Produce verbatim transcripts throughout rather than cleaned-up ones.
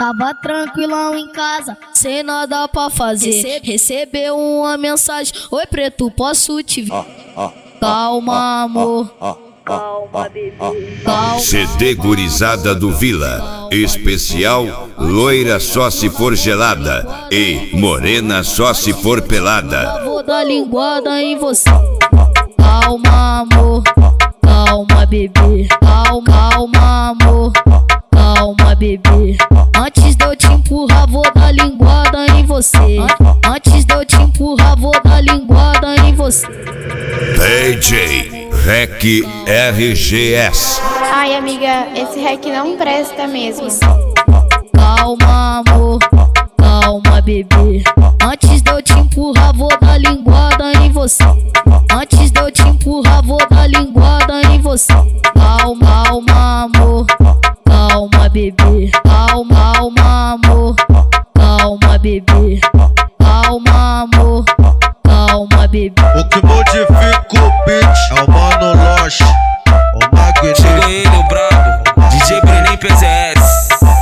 Tava tranquilão em casa, sem nada pra fazer. Recebeu uma mensagem: oi preto, posso te ver? Calma amor, calma bebê, calma. C D Gurizada do Vila, especial loira só se for gelada e morena só se for pelada. Vou dar linguada em você. Calma amor, calma bebê, calma, calma amor, calma bebê. Antes de eu te empurrar, vou dar linguada em você. Antes de eu te empurrar, vou dar linguada em você. D J Rec R G S. Ai amiga, esse rec não presta mesmo. Calma amor, calma bebê. Antes de eu te empurrar, vou dar linguada em você. Antes de eu te empurrar, vou dar linguada em você. Calma, calma amor, calma bebê. Calma, calma amor, calma bebê. Calma amor, calma bebê. O que modifica o beat é o Mano Loche, o Magneto. Chegou ele, o brabo, D J Brenem P Z S.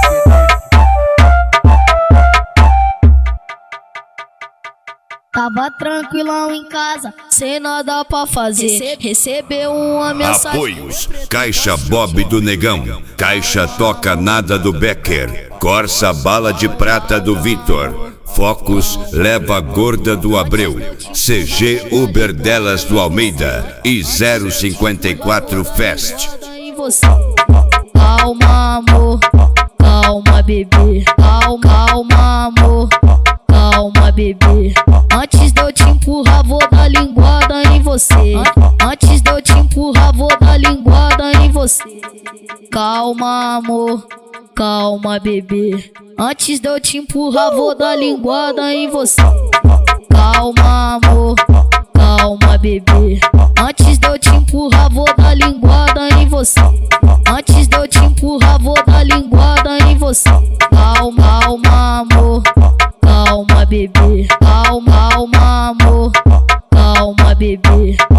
Tava tranquilão em casa, sem nada pra fazer. Recebeu uma mensagem. Apoios: Caixa Bob do Negão, Caixa Toca Nada do Becker, Corsa Bala de Prata do Vitor, Focus Leva Gorda do Abreu, C G Uber Delas do Almeida e zero cinquenta e quatro Fest. Calma amor, calma bebê. Calma, calma amor, calma bebê. Antes de eu te empurrar, vou dar linguada em você. Antes de eu te empurrar, vou dar linguada em você. Calma amor, calma bebê. Antes de eu te empurrar, vou dar linguada em você. Calma amor, calma bebê. Antes de eu te empurrar, vou dar linguada em você. Antes de eu te empurrar, vou dar linguada em você. Calma, calma amor, calma bebê. Calma, calma amor, calma bebê.